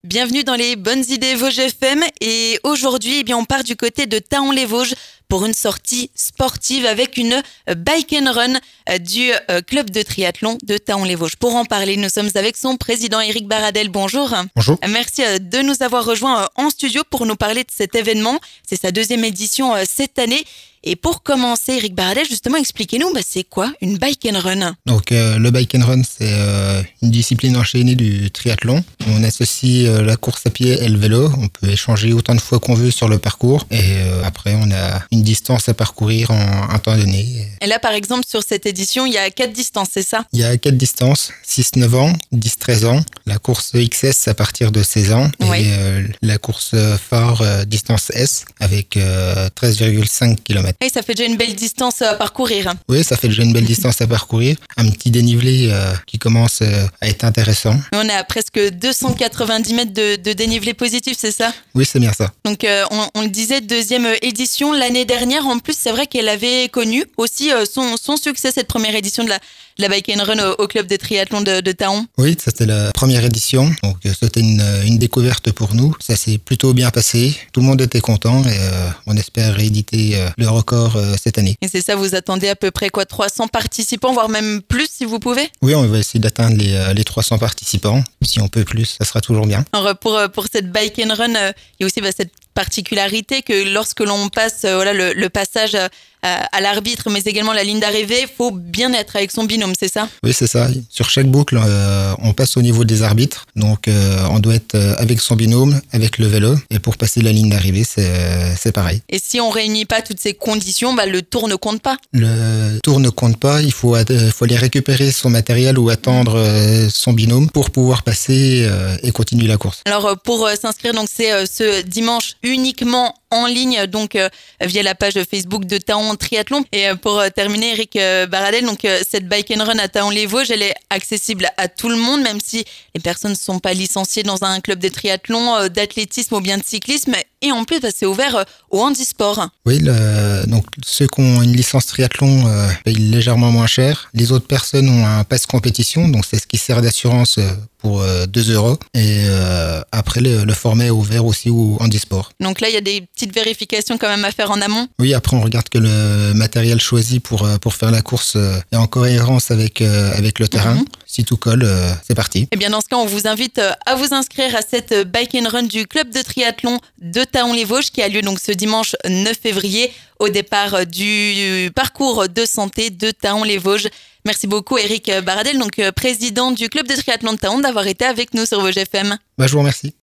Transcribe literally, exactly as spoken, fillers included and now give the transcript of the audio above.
Bienvenue dans les bonnes idées Vosges F M et aujourd'hui eh bien, on part du côté de Thaon-les-Vosges pour une sortie sportive avec une bike and run du club de triathlon de Thaon-les-Vosges. Pour en parler, nous sommes avec son président Éric Baradel. Bonjour. Bonjour. Merci de nous avoir rejoints en studio pour nous parler de cet événement. C'est sa deuxième édition cette année. Et pour commencer, Éric Baradel, justement, expliquez-nous, bah, c'est quoi une bike and run? Donc euh, le bike and run, c'est euh, une discipline enchaînée du triathlon. On associe euh, la course à pied et le vélo. On peut échanger autant de fois qu'on veut sur le parcours. Et euh, après, on a une distance à parcourir en un temps donné. Et là, par exemple, sur cette édition, il y a quatre distances, c'est ça? Il y a quatre distances, six neuf ans, dix treize ans. La course X S à partir de seize ans. Oui. Et euh, la course phare euh, distance S avec euh, treize virgule cinq kilomètres. Oui, ça fait déjà une belle distance à parcourir. Oui, ça fait déjà une belle distance à parcourir. Un petit dénivelé euh, qui commence euh, à être intéressant. On est à presque deux cent quatre-vingt-dix mètres de, de dénivelé positif, c'est ça? Oui, c'est bien ça. Donc, euh, on, on le disait, deuxième édition. L'année dernière, en plus, c'est vrai qu'elle avait connu aussi euh, son, son succès, cette première édition de la, de la bike and run au, au club de triathlon de, de Thaon. Oui, c'était la première édition. Donc, c'était une, une découverte pour nous. Ça s'est plutôt bien passé. Tout le monde était content et euh, on espère rééditer euh, le record euh, cette année. Et c'est ça, vous attendez à peu près quoi, trois cents participants, voire même plus si vous pouvez? Oui, on va essayer d'atteindre les, euh, les trois cents participants. Si on peut plus, ça sera toujours bien. Alors, pour, pour cette bike and run, euh, il y a aussi bah, cette particularité que lorsque l'on passe euh, voilà, le, le passage euh, à l'arbitre, mais également la ligne d'arrivée, il faut bien être avec son binôme, c'est ça? Oui, c'est ça. Sur chaque boucle, euh, on passe au niveau des arbitres. Donc, euh, on doit être avec son binôme, avec le vélo. Et pour passer la ligne d'arrivée, c'est, c'est pareil. Et si on ne réunit pas toutes ces conditions, bah, le tour ne compte pas? Le tour ne compte pas. Il faut, euh, faut aller récupérer son matériel ou attendre euh, son binôme pour pouvoir passer euh, et continuer la course. Alors, pour euh, s'inscrire, donc c'est euh, ce dimanche uniquement en ligne, donc euh, via la page Facebook de Thaon Triathlon. Et euh, pour euh, terminer, Éric euh, Baradel, donc euh, cette bike and run à Thaon-les-Vosges, elle est accessible à tout le monde, même si les personnes ne sont pas licenciées dans un club de triathlon, euh, d'athlétisme ou bien de cyclisme. Et en plus, bah, c'est ouvert euh, au handisport. Oui, le, donc ceux qui ont une licence triathlon euh, payent légèrement moins cher. Les autres personnes ont un pass compétition, donc c'est ce qui sert d'assurance euh, pour euh, deux euros. Et euh, après, le, le format est ouvert aussi au handisport. Donc là, il y a des petites vérifications quand même à faire en amont. Oui, après, on regarde que le matériel choisi pour, pour faire la course euh, est en cohérence avec, euh, avec le terrain. Mm-hmm. Si tout colle, euh, c'est parti. Et bien dans ce cas, on vous invite à vous inscrire à cette bike and run du club de triathlon de Thaon-les-Vosges qui a lieu donc ce dimanche neuf février au départ du parcours de santé de Thaon-les-Vosges. Merci beaucoup Éric Baradel, donc président du club de triathlon de Thaon, d'avoir été avec nous sur Vosges F M. Bah, je vous remercie.